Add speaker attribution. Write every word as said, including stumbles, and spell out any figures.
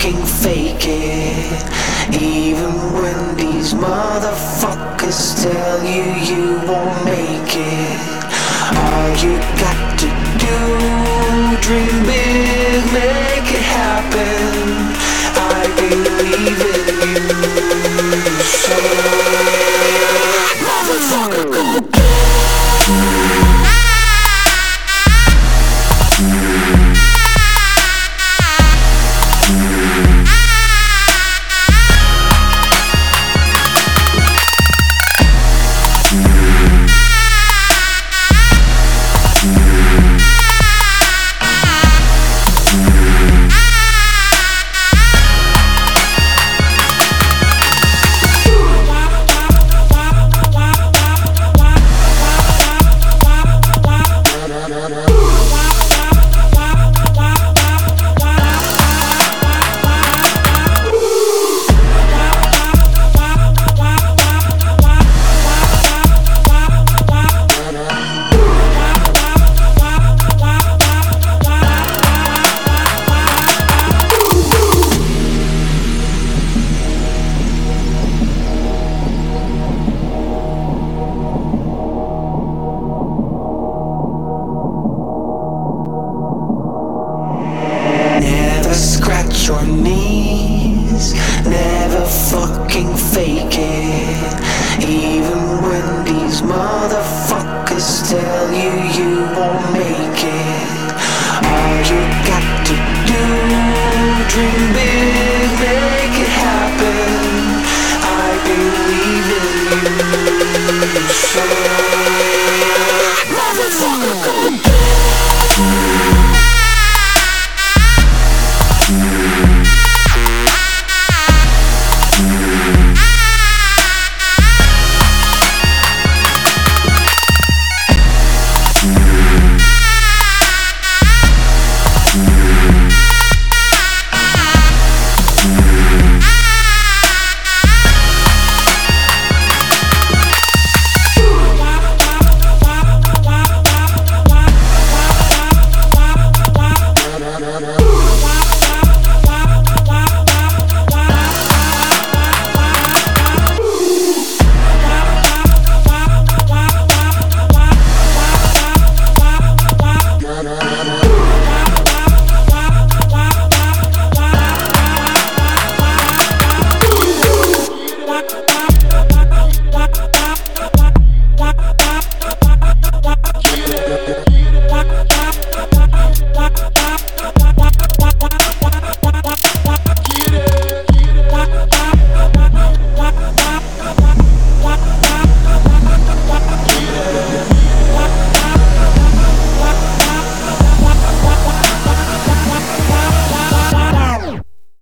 Speaker 1: fucking fake it. Even when these motherfuckers tell you you won't make it. All you got to do, dream big, make it happen. I believe in you, so motherfucker, go get it. Scratch your knees, never fucking fake it. Even when these motherfuckers tell you you won't make it. All you got to do, dream big, make it happen. I believe in you, so